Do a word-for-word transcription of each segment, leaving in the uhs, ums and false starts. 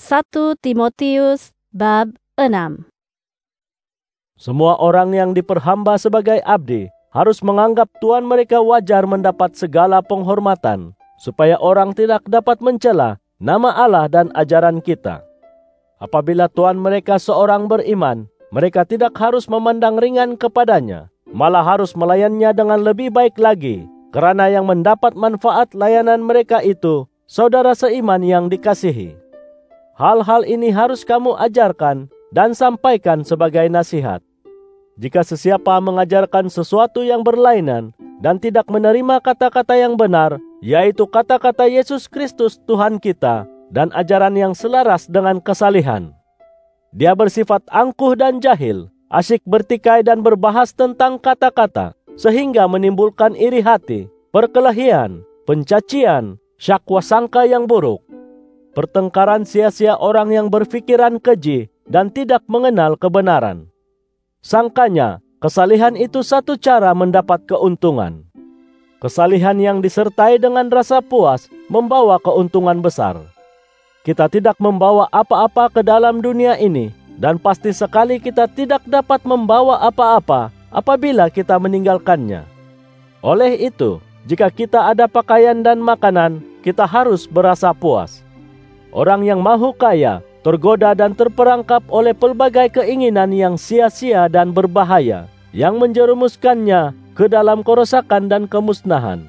satu Timotius bab enam. Semua orang yang diperhamba sebagai abdi harus menganggap tuan mereka wajar mendapat segala penghormatan, supaya orang tidak dapat mencela nama Allah dan ajaran kita. Apabila tuan mereka seorang beriman, mereka tidak harus memandang ringan kepadanya, malah harus melayannya dengan lebih baik lagi, karena yang mendapat manfaat layanan mereka itu saudara seiman yang dikasihi. Hal-hal ini harus kamu ajarkan dan sampaikan sebagai nasihat. Jika sesiapa mengajarkan sesuatu yang berlainan dan tidak menerima kata-kata yang benar, yaitu kata-kata Yesus Kristus Tuhan kita dan ajaran yang selaras dengan kesalihan, dia bersifat angkuh dan jahil, asyik bertikai dan berbahas tentang kata-kata, sehingga menimbulkan iri hati, perkelahian, pencacian, syakwa sangka yang buruk, pertengkaran sia-sia orang yang berfikiran keji dan tidak mengenal kebenaran. Sangkanya, kesalihan itu satu cara mendapat keuntungan. Kesalihan yang disertai dengan rasa puas membawa keuntungan besar. Kita tidak membawa apa-apa ke dalam dunia ini, dan pasti sekali kita tidak dapat membawa apa-apa apabila kita meninggalkannya. Oleh itu, jika kita ada pakaian dan makanan, kita harus berasa puas. Orang yang mahu kaya tergoda dan terperangkap oleh pelbagai keinginan yang sia-sia dan berbahaya, yang menjerumuskannya ke dalam kerosakan dan kemusnahan.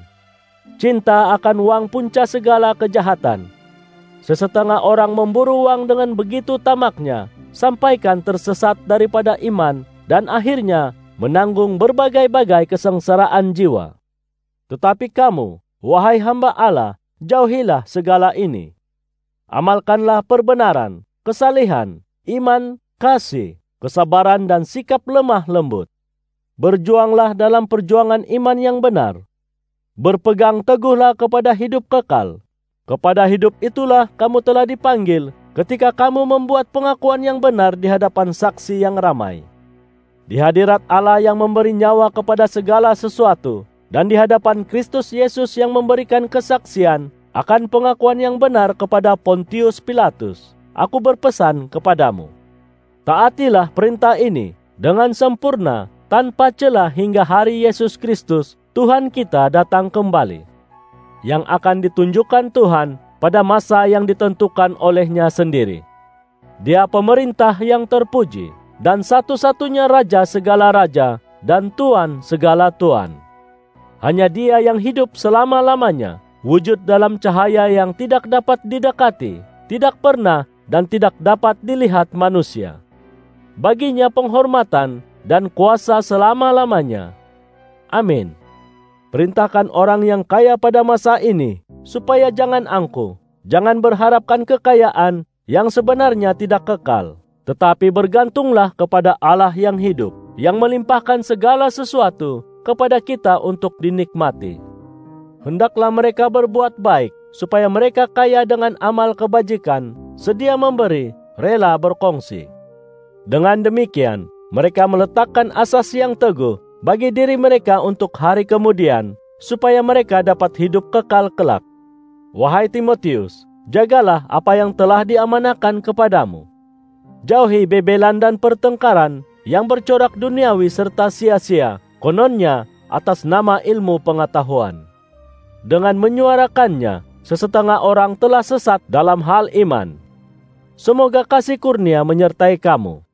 Cinta akan uang punca segala kejahatan. Sesetengah orang memburu uang dengan begitu tamaknya, sampaikan tersesat daripada iman, dan akhirnya menanggung berbagai-bagai kesengsaraan jiwa. Tetapi kamu, wahai hamba Allah, jauhilah segala ini. Amalkanlah perbenaran, kesalehan, iman, kasih, kesabaran dan sikap lemah lembut. Berjuanglah dalam perjuangan iman yang benar. Berpegang teguhlah kepada hidup kekal. Kepada hidup itulah kamu telah dipanggil ketika kamu membuat pengakuan yang benar di hadapan saksi yang ramai. Di hadirat Allah yang memberi nyawa kepada segala sesuatu, dan di hadapan Kristus Yesus yang memberikan kesaksian akan pengakuan yang benar kepada Pontius Pilatus, aku berpesan kepadamu. Taatilah perintah ini dengan sempurna, tanpa celah hingga hari Yesus Kristus, Tuhan kita datang kembali, yang akan ditunjukkan Tuhan pada masa yang ditentukan olehnya sendiri. Dia pemerintah yang terpuji, dan satu-satunya Raja segala raja, dan Tuan segala tuan. Hanya Dia yang hidup selama-lamanya, wujud dalam cahaya yang tidak dapat didekati, tidak pernah dan tidak dapat dilihat manusia. Baginya penghormatan dan kuasa selama-lamanya. Amin. Perintahkan orang yang kaya pada masa ini, supaya jangan angkuh, jangan berharapkan kekayaan yang sebenarnya tidak kekal, tetapi bergantunglah kepada Allah yang hidup, yang melimpahkan segala sesuatu kepada kita untuk dinikmati. Hendaklah mereka berbuat baik, supaya mereka kaya dengan amal kebajikan, sedia memberi, rela berkongsi. Dengan demikian, mereka meletakkan asas yang teguh bagi diri mereka untuk hari kemudian, supaya mereka dapat hidup kekal kelak. Wahai Timotius, jagalah apa yang telah diamanahkan kepadamu. Jauhi bebelan dan pertengkaran yang bercorak duniawi serta sia-sia, kononnya atas nama ilmu pengetahuan. Dengan menyuarakannya, sesetengah orang telah sesat dalam hal iman. Semoga kasih kurnia menyertai kamu.